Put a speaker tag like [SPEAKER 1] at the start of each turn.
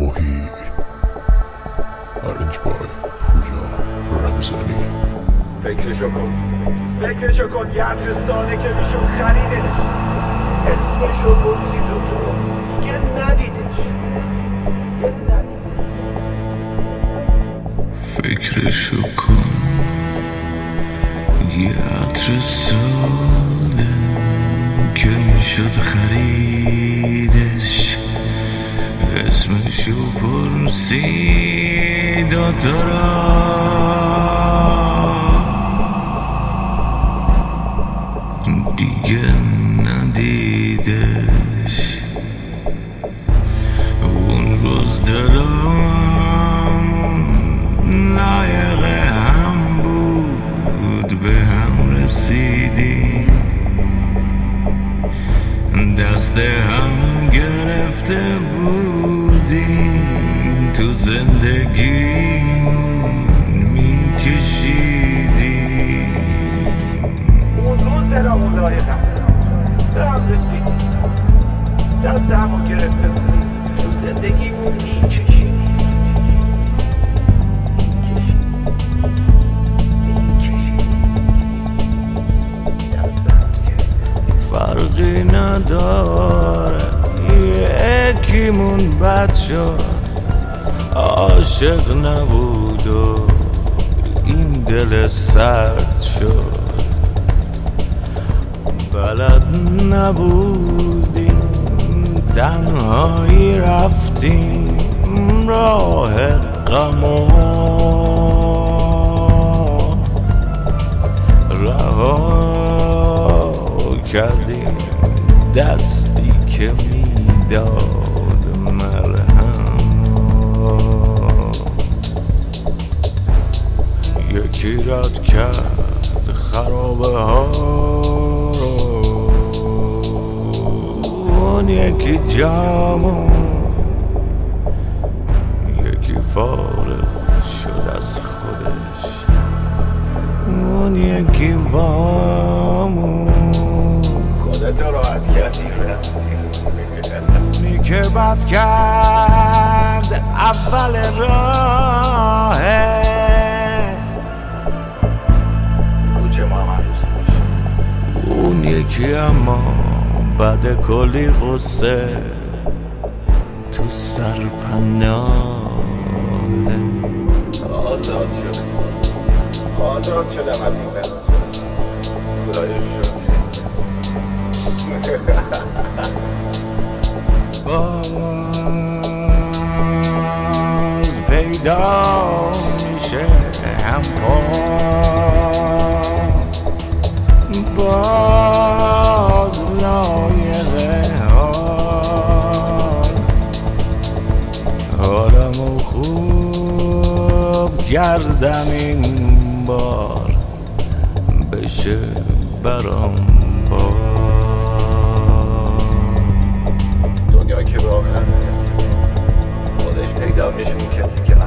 [SPEAKER 1] ماهی. Arranged by پویا رمضانی.
[SPEAKER 2] فکرشو کن یه عطر ساده که میشد خریدش، اسمشو پرسید و تو دیگه ندیدش.
[SPEAKER 3] فکرشو کن یه عطر ساده که میشد خریدش، اسمشو پرسید و تو را دیگه ندیدش. اون روز دلمون لایق هم بود، به هم رسیدیم، دست هم گرفته بودیم، تو زندگیمون میکشیدیم.
[SPEAKER 2] اون روز دلمون لایق هم رسیدیم، دست همو گرفته بودیم، تو زندگیمون میکشیدیم.
[SPEAKER 3] فرقی نداره یکیمون بد شد، عاشق نبود و این دل سرد شد. بلد نبودیم تنهایی رفتیم راه غمو رها کردیم، دستی که میداد مرهم. یکی رد کرد خرابه ها رو، اون یکی جامون، یکی فارغ شد از خودش، اون یکی وامون.
[SPEAKER 2] خودتو راحت کردی
[SPEAKER 3] اونی که بد کرد اول راهه،
[SPEAKER 2] کوچه ما هم دوست باشه.
[SPEAKER 3] اون یکی اما بعد کلی غصه تو سرپناهه.
[SPEAKER 2] آزاد شدم از این بند، خدایش شد.
[SPEAKER 3] باز پیدا میشه هم پا، باز لایقه حالمو خوب کردم این بار، بشه برام بار.
[SPEAKER 2] دنیا که به آخر میرسه خودش پیدا میشه اون کسی که